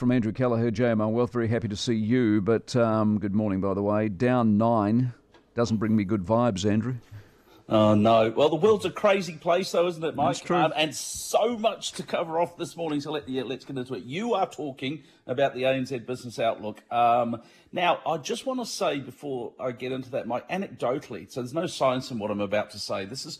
from Andrew Kelleher, JMR Wealth. Very happy to see you, but good morning, by the way. Down 9 doesn't bring me good vibes, Andrew. Oh, no. Well, the world's a crazy place, though, isn't it, Mike? That's true. And so much to cover off this morning, so let's get into it. You are talking about the ANZ Business Outlook. Now, I just want to say before I get into that, Mike, anecdotally, so there's no science in what I'm about to say. There's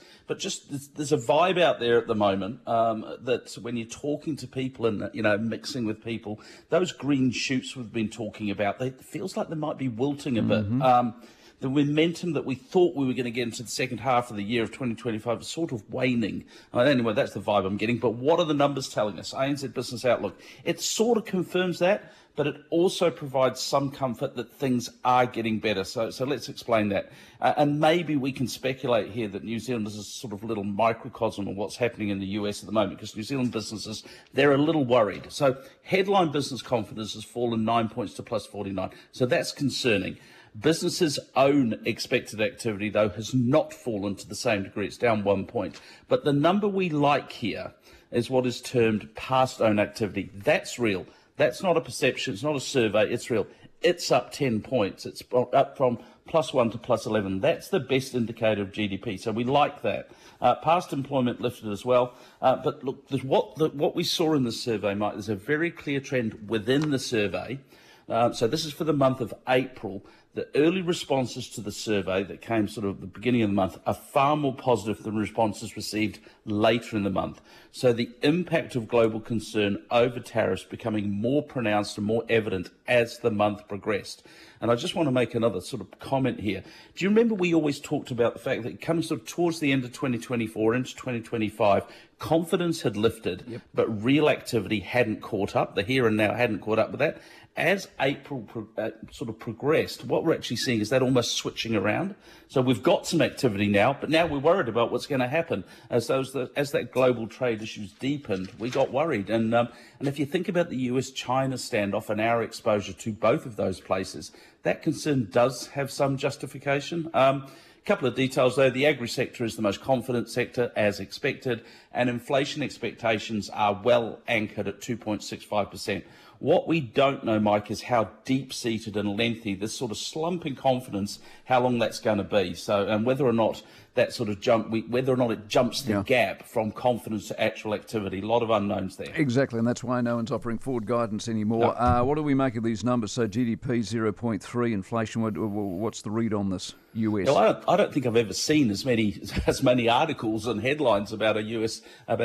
a vibe out there at the moment that when you're talking to people and, mixing with people, those green shoots we've been talking about, it feels like they might be wilting a bit. The momentum that we thought we were going to get into the second half of the year of 2025 is sort of waning. Anyway, that's the vibe I'm getting. But what are the numbers telling us? ANZ Business Outlook. It sort of confirms that, but it also provides some comfort that things are getting better. So let's explain that. And maybe we can speculate here that New Zealand is a sort of little microcosm of what's happening in the US at the moment, because New Zealand businesses, they're a little worried. So headline business confidence has fallen 9 points to plus 49. So that's concerning. Businesses' own expected activity, though, has not fallen to the same degree. It's down 1 point. But the number we like here is what is termed past own activity. That's real. That's not a perception. It's not a survey. It's real. It's up 10 points. It's up from plus 1 to plus 11. That's the best indicator of GDP. So we like that. Past employment lifted as well. But look, what we saw in the survey, Mike, there's a very clear trend within the survey. So this is for the month of April. The early responses to the survey that came sort of the beginning of the month are far more positive than responses received later in the month. So the impact of global concern over tariffs becoming more pronounced and more evident as the month progressed. And I just want to make another sort of comment here. Do you remember we always talked about the fact that coming sort of towards the end of 2024 into 2025, confidence had lifted, but real activity hadn't caught up. The here and now hadn't caught up with that. As April sort of progressed, what we're actually seeing is that almost switching around. So we've got some activity now, but now we're worried about what's going to happen. As that global trade issues deepened, we got worried. And if you think about the US-China standoff and our exposure to both of those places, that concern does have some justification. Couple of details, though. The agri-sector is the most confident sector, as expected, and inflation expectations are well anchored at 2.65%. What we don't know, Mike, is how deep-seated and lengthy this sort of slump in confidence, how long that's going to be. So, and whether or not that sort of whether or not it jumps the gap from confidence to actual activity. A lot of unknowns there. Exactly, and that's why no one's offering forward guidance anymore. No. What do we make of these numbers? So GDP 0.3, inflation. What's the read on this? US. Well, I don't think I've ever seen as many articles and headlines about a US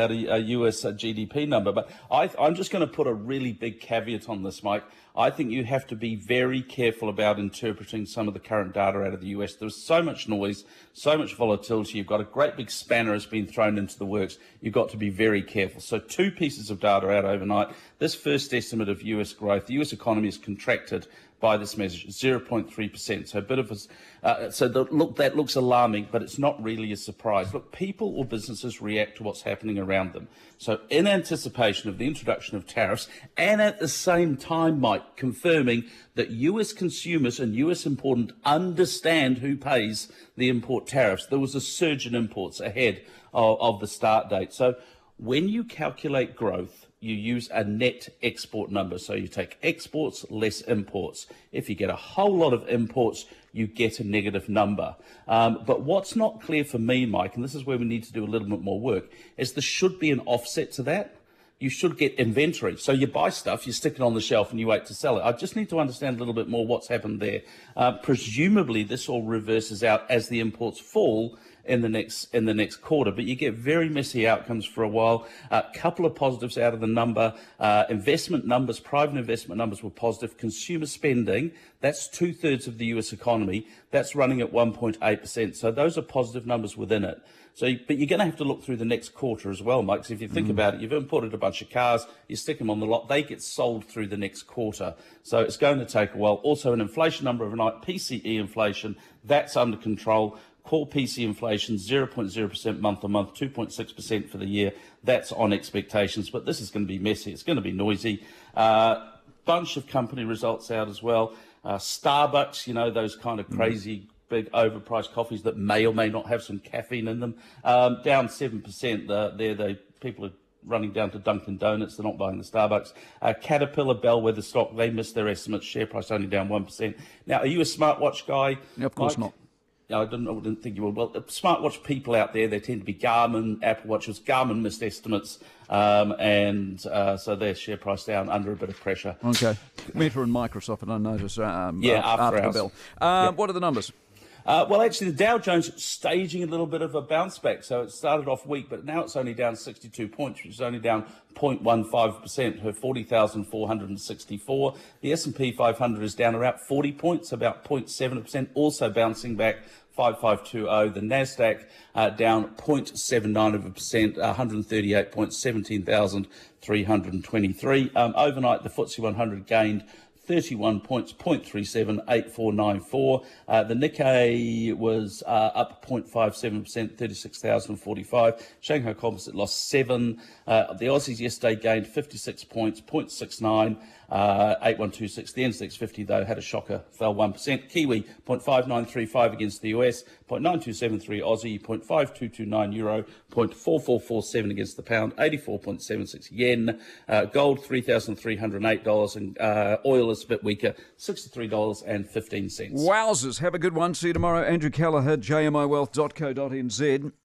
GDP number. But I'm just going to put a really big caveat on this, Mike. I think you have to be very careful about interpreting some of the current data out of the US. There's so much noise, so much volatility. You've got a great big spanner has been thrown into the works. You've got to be very careful. So 2 pieces of data out overnight. This first estimate of US growth, the US economy is contracted by this measure, 0.3%. So a bit of that looks alarming, but it's not really a surprise. Look, people or businesses react to what's happening around them. So in anticipation of the introduction of tariffs, and at the same time, Mike, confirming that US consumers and US importers understand who pays the import tariffs, there was a surge in imports ahead of the start date. So when you calculate growth, you use a net export number. So you take exports less imports. If you get a whole lot of imports, you get a negative number. But what's not clear for me, Mike, and this is where we need to do a little bit more work, is there should be an offset to that. You should get inventory. So you buy stuff, you stick it on the shelf and you wait to sell it. I just need to understand a little bit more what's happened there. Presumably this all reverses out as the imports fall in the next quarter, but you get very messy outcomes for a while. A couple of positives out of the number. Investment numbers, private investment numbers were positive. Consumer spending, that's 2/3 of the US economy, that's running at 1.8%. So those are positive numbers within it. So, but you're going to have to look through the next quarter as well, Mike. So if you think about it, you've imported a bunch of cars, you stick them on the lot, they get sold through the next quarter. So it's going to take a while. Also, an inflation number overnight, PCE inflation, that's under control. Core PC inflation, 0.0% month on month, 2.6% for the year. That's on expectations, but this is going to be messy. It's going to be noisy. Bunch of company results out as well. Starbucks, you know, those kind of crazy big overpriced coffees that may or may not have some caffeine in them, down 7%. People are running down to Dunkin' Donuts. They're not buying the Starbucks. Caterpillar, Bellwether stock, they missed their estimates. Share price only down 1%. Now, are you a smartwatch guy? Yeah, of course Mike? not. No, I didn't think you would. Well, smartwatch people out there, they tend to be Garmin, Apple Watches. Garmin missed estimates, so their share price down under a bit of pressure. Okay. Meta and Microsoft, I notice, After the hours. bell. What are the numbers? Well, actually, the Dow Jones staging a little bit of a bounce back. So it started off weak, but now it's only down 62 points, which is only down 0.15%, her 40,464. The S&P 500 is down about 40 points, about 0.7%, also bouncing back 5520. The Nasdaq down 0.79%, 138 points, 17,323. Overnight, the FTSE 100 gained 31 points, 0.37, 8494. The Nikkei was up 0.57%, 36,045. Shanghai Composite lost 7. The Aussies yesterday gained 56 points, 0.69, 8126. The NZX 50, though, had a shocker, fell 1%. Kiwi, 0.5935 against the US, 0.9273 Aussie, 0.5229 Euro, 0.4447 against the pound, 84.76 yen. Gold, $3,308, and oil is a bit weaker, $63.15. Wowzers. Have a good one. See you tomorrow. Andrew Callagher, jmiwealth.co.nz.